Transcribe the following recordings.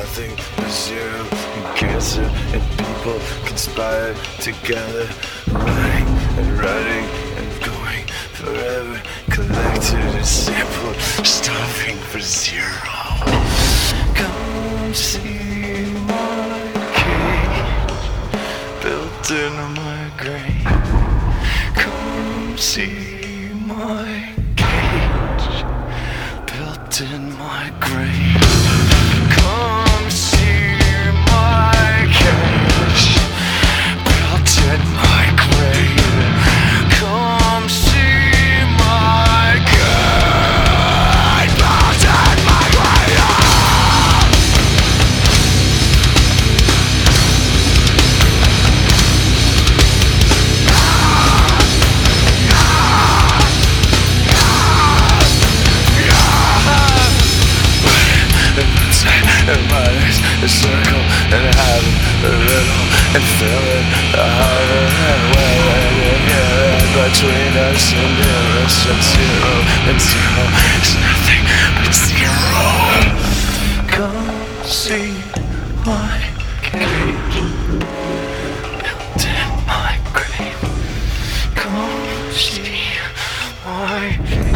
nothing but zero and cancer, and people conspire together, running and running and going forever, collected and sampled, starving for zero. Come see my cage, built in my grave. Come see my cage, built in my grave. Come see my cage, built in my grave. Come see my cage, built in my grave. And minus a circle and having a little and feeling harder and wearing and here and between us and nearest and zero is nothing but zero. Come see my cage, built in my grave. Come see my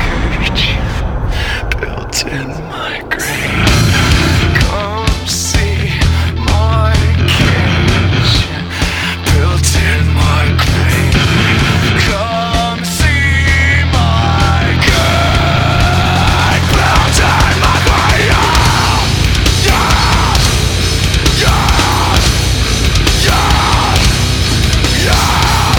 cage, built in my grave. Come see my cage, built in my grave. Come see my cage, built in my grave. Yeah, yeah, yeah, yeah,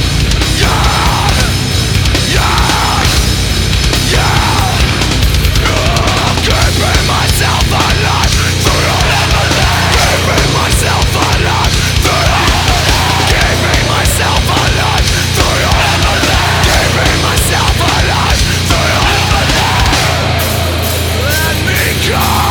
yeah, yeah. Keeping myself alive. Keeping myself alive. Keeping myself alive. Keeping myself alive. Let me go.